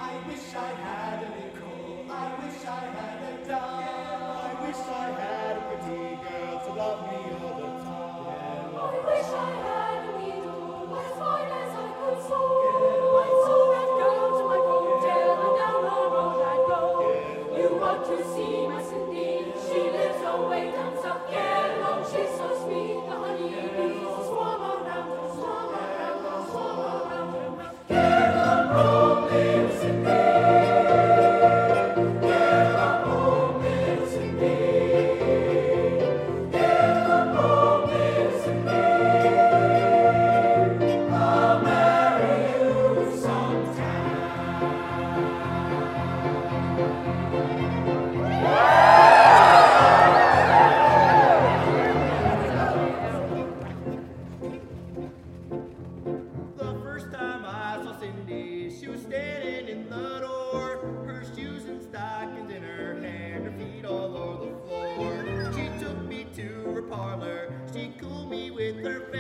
I wish I had a nickel. I wish I had a dime. I wish I had a pretty girl to love me all the time. I wish I had a needle as fine as I could sew. I'd sew that girl to my coattail and down the road I'd go. You ought to see my Cindy, she lives away down south. Yellow, she's so sweet, the honeybees swarm around her, swarm around her, swarm around her. Get on home, little Cindy. Get on home, little Cindy. Get on home, little Cindy. I'll marry you sometime. The first time I saw Cindy, she was standing in the door, her shoes and stockings in her hand, her feet all over the floor. She took me to her parlor, she cooled me with her face.